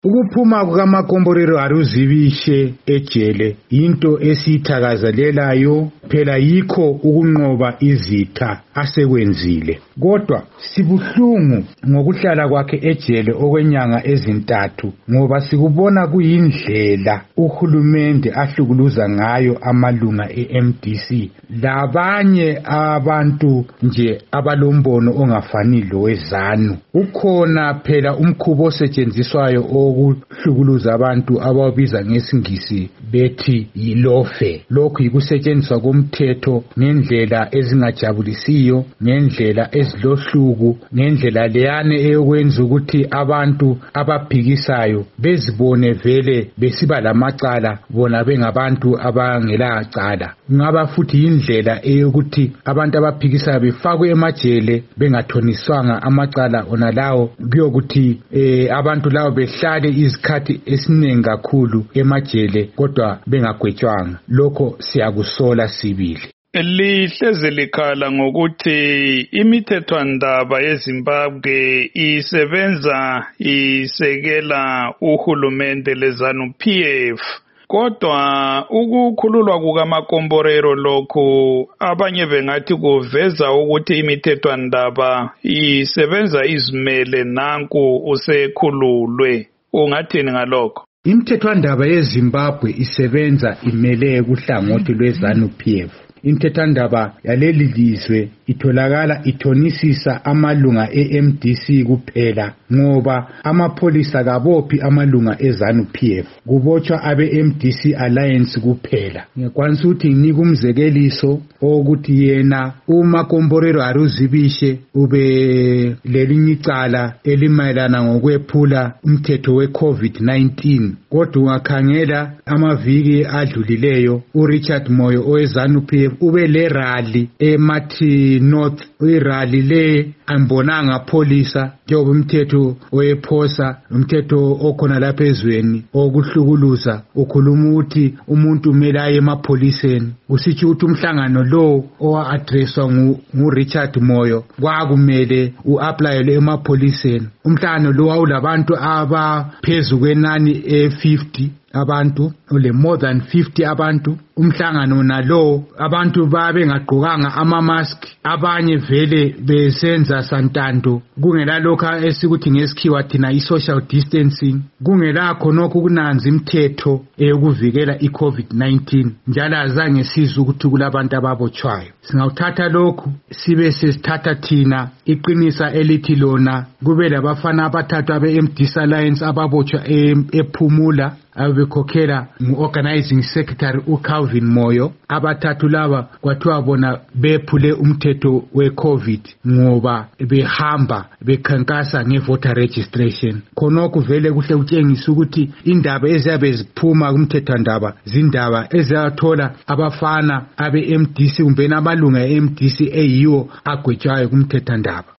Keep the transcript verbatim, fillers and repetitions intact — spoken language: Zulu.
Ukuphuma kukaMakomborero Aruzibishe ejele into esithakazelelayo phela yikho ukunqoba izitha asekwenzile. Kodwa sibuhlungu ngokuhlala kwakhe ejele okwenyanga ezintathu ngoba sikubona kuyindlela uhulumende ahlukuluza ngayo amalunga e-M D C labanye abantu nje abalombono ongafani lowezanu. Ukhona phela umkhubo osetshenziswayo okuhlukuluza abantu ababiza ngesingisi bethi yilofe. Lokhu yikusetshenziswa komthetho ngendlela ezingajabulisiyo, ngendlela ezilohluku, ngendlela leyane eyokwenza ukuthi abantu ababhikisayo bezibone vele besiba lamacala bona bengabantu abangela cala. Ngaba futhi indlela eyokuthi abantu ababhikisayo befakwe emajele bengathoniswanga amacala ona lawo kuyokuthi eh, abantu lawo behlale izikhathi esiningi kakhulu emajele kodwa bengagwetshwanga. Lokho siyakusola sibili. Lihleze likhala ngokuthi imithethwandaba yeZimbabwe isebenza isekela uhulumende lezanu P F. Kodwa ukukhululwa kukaMakomborero lokhu abanye bengathi kuveza ukuthi imithethwandaba isebenza izimele nanku usekhululwe. Ungathini ngalokho? Imithethwandaba yeZimbabwe isebenza imele kuhlangothi lwezanu P F. Imithethwandaba yaleli lizwe itholakala ithonisisa amalunga e-M D C kuphela ngoba amapholisa kabophi amalunga ezanu P F, kubotshwa abe-M D C Alliance kuphela. Ngikwanisa ukuthi nginike umzekeliso ukuthi yena uMakomborero Aruzibishe ube lelinye icala elimayelana ngokwephula umthetho we-COVID nineteen. Kodwa ungakhangela amaviki adlulileyo uRichard Moyo owezanu P F ube le rally eMathi North. Irally le ambonanga polisa njengoba umthetho wephosa umthetho okhona lapha ezweni okuhlukuluza ukhuluma ukuthi umuntu umele aye emapholiseni. Usithi ukuthi umhlangano lo owa-addresswa nguRichard Moyo kwakumele u-applyele emapholiseni. Umhlangano lo wawulabantu abaphezu kwenani e-fifty abantu, ole more than fifty abantu. Umhlangano nalo abantu babe ngagqokanga ama-mask, abanye vele besenza santando kungela lokho esikuthi ngesikhiwa thina i-social distancing, kungelakho nokho kunanzi imithetho eyokuvikela i-COVID nineteen njalo azange sizwe ukuthi kulabantu ababotshwayo. Singawuthatha lokhu sibe sesithatha thina iqinisa elithi lona kube labafana abathathu abe-M D C Alliance ababotshwa ePhumula abekhokhela ngu-organizing secretary uCalvin Moyo. Abathathu laba kwathiwa bona bephule umthetho we-COVID ngoba behamba bekhankasa nge-voter registration. Khonokho vele kuhle kutshengisa ukuthi indaba eziyabe ziphuma kumthethwandaba zindaba eziyathola abafana abe-M D C kumbe amalunga e-M D C eyiwo agwetshwayo kumthethwandaba.